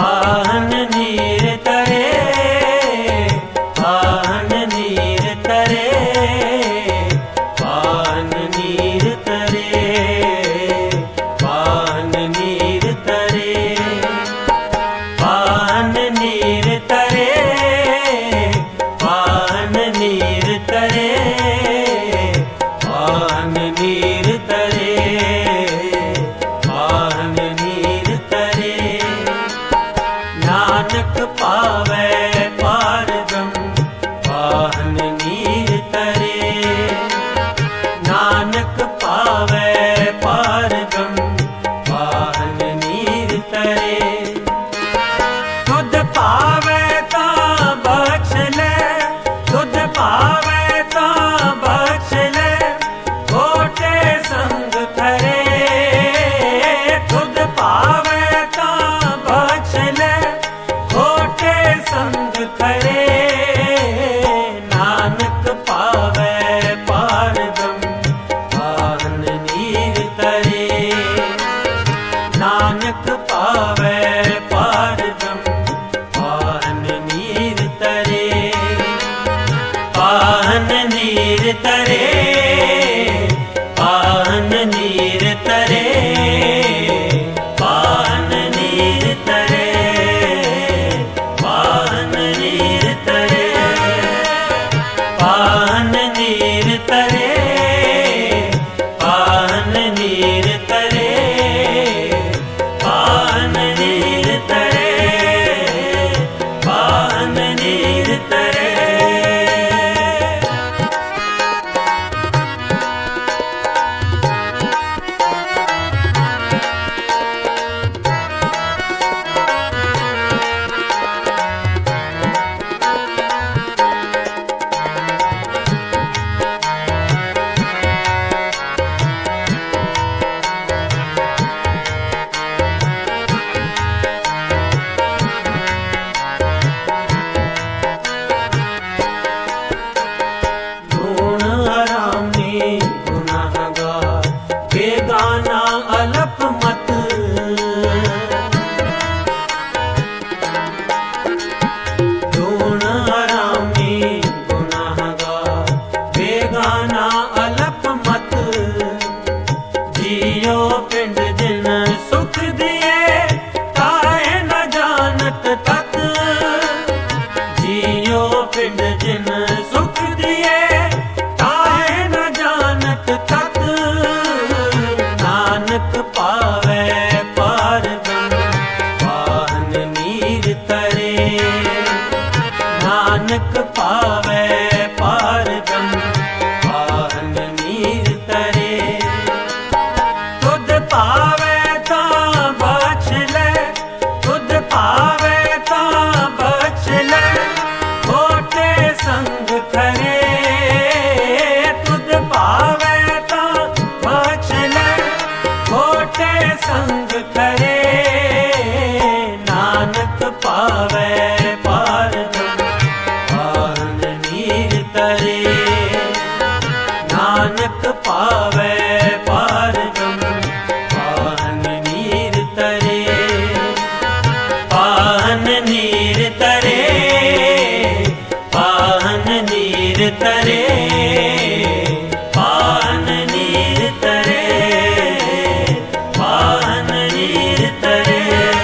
पाहन नीर तरे, पाहन नीर तरे, पाहन नीर तरे, पाहन नीर तरे, पाहन नीर तरे, पाहन नीर तरे, पाहन नीर तरे, पाहन नीर तरे। नानक पावै पारगम पाहन नीर तरे, नानक पावै पारगम पाहन नीर तरे। तुध पावै तां बख्श ले, तुध पावै तां बख्श ले, खोटे संग करे। तुध पावै तां बख्श ले, खोटे संग करे। नानक पावै पारगम पाहन नीर तरे, नानक पावै पारगम पाहन नीर तरे, पाहन नीर तरे, पाहन नीर तरे, पाहन नीर तरे, पाहन नीर तरे, पाहन नीर तरे, पाहन नीर तरे, पाहन नीर तरे, पाहन नीर तरे। गुण हरामी गुनाहगार, बेगाना अलप मत। गुण हरामी गुनाहगार, बेगाना अलप मत। जियो पिंड जिन सुख दिए, काहे न जानत तत। जियो पिंड जिन सुख दिए, काहे न जानत तत। नानक पावै पारगम पाहन नीर तरे, नानक पावै पारगम पाहन नीर तरे। तुध पावै तां बख्श ले, तुध पावै तां बख्श ले, खोटे संग करे। तुध पावै तां बख्श ले, खोटे संग करे। नानक पावै पारगम पाहन नीर तरे, नानक पावै पारगम पाहन नीर तरे, पाहन नीर तरे, पाहन नीर तरे, पाहन नीर तरे, पाहन नीर तरे,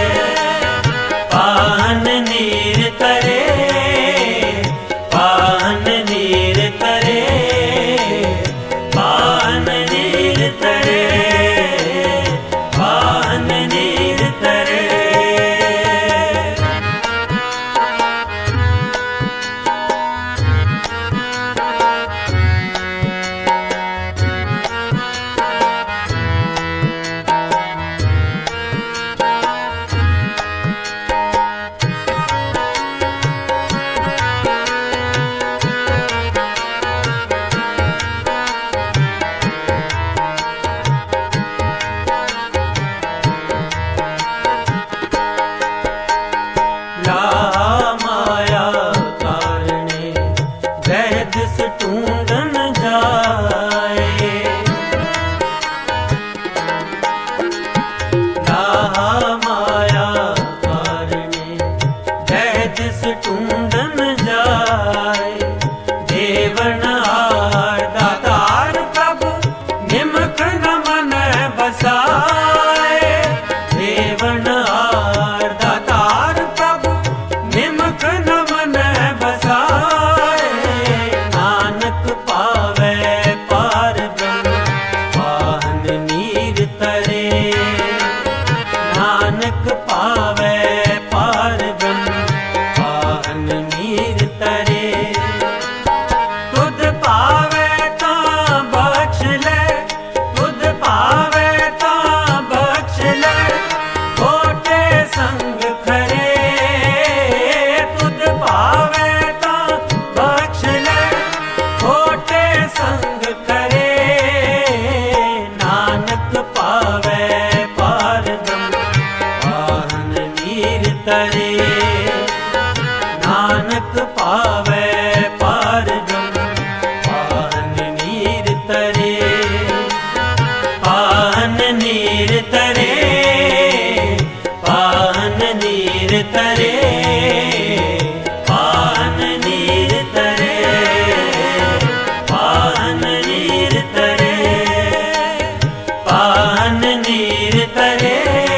पाहन नीर तरे, पाहन नीर तरे, पाहन नीर तरे, पाहन नीर तरे। तरे। नानक पावे पार ब्रह्म पाहन नीर तरे। पाहन नीर तरे, पाहन नीर तरे, पाहन नीर तरे, पाहन नीर तरे, पाहन नीर तरे,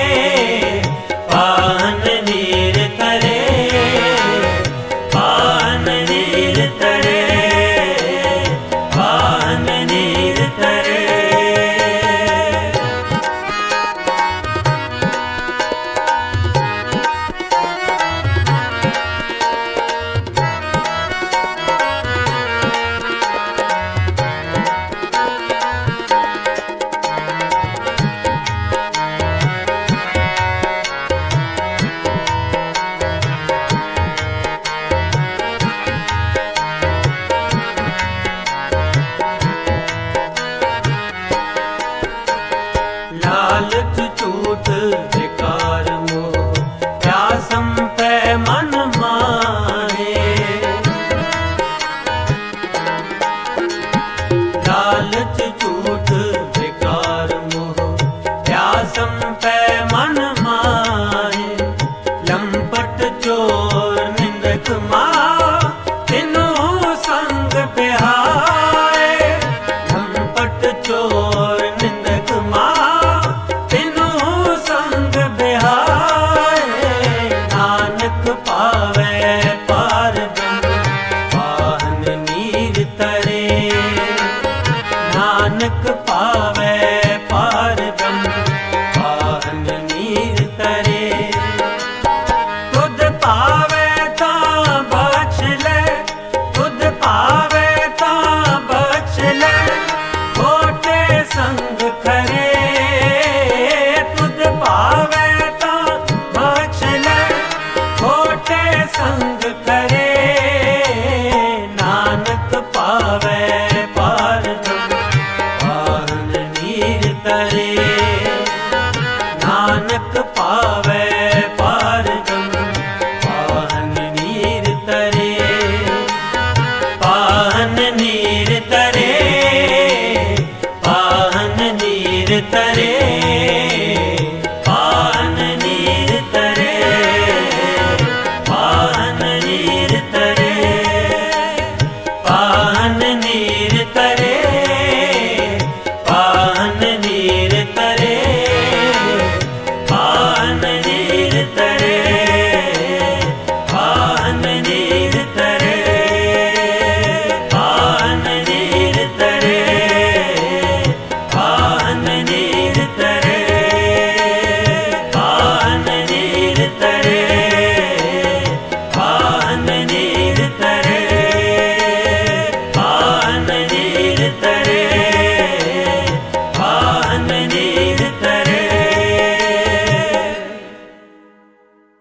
पाहन नीर तरे, पाहन नीर तरे, पाहन नीर तरे। लालच झूठ विकार मोह प्यासम पे मन माने। लालच झूठ विकार मोह प्यासम पे मन माने। लंपट चोर निंदक माँ तीनों संग बिहाए। लंपट चोर निंदक माँ नानक पावे पार ब्रह्म पाहन नीर तरे। नानक पावे पार ब्रह्म पाहन नीर तरे। तुध पावे तां बख्श ले, तुध पावे तां बख्श ले, खोटे संग करे। तुध पावे तां बख्श ले, खोटे संग